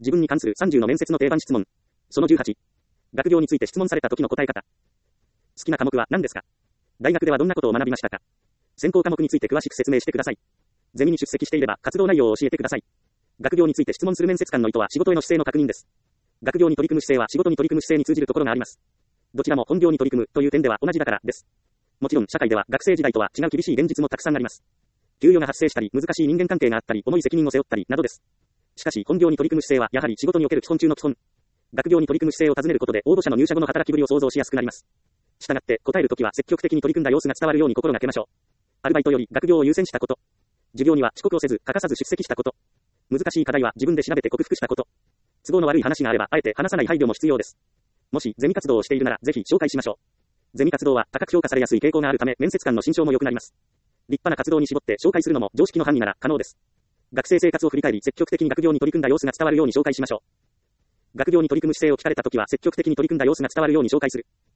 自分に関する30の面接の定番質問。その18。学業について質問された時の答え方。好きな科目は何ですか？大学ではどんなことを学びましたか？専攻科目について詳しく説明してください。ゼミに出席していれば活動内容を教えてください。学業について質問する面接官の意図は仕事への姿勢の確認です。学業に取り組む姿勢は仕事に取り組む姿勢に通じるところがあります。どちらも本業に取り組むという点では同じだからです。もちろん社会では学生時代とは違う厳しい現実もたくさんあります。給与が発生したり難しい人間関係があったり重い責任を背負ったりなどです。しかし本業に取り組む姿勢はやはり仕事における基本中の基本。学業に取り組む姿勢を尋ねることで応募者の入社後の働きぶりを想像しやすくなります。したがって答えるときは積極的に取り組んだ様子が伝わるように心がけましょう。アルバイトより学業を優先したこと。授業には遅刻をせず欠かさず出席したこと。難しい課題は自分で調べて克服したこと。都合の悪い話があればあえて話さない配慮も必要です。もしゼミ活動をしているならぜひ紹介しましょう。ゼミ活動は高く評価されやすい傾向があるため面接官の心象も良くなります。立派な活動に絞って紹介するのも常識の範囲なら可能です。学生生活を振り返り積極的に学業に取り組んだ様子が伝わるように紹介しましょう。学業に取り組む姿勢を聞かれたときは積極的に取り組んだ様子が伝わるように紹介する。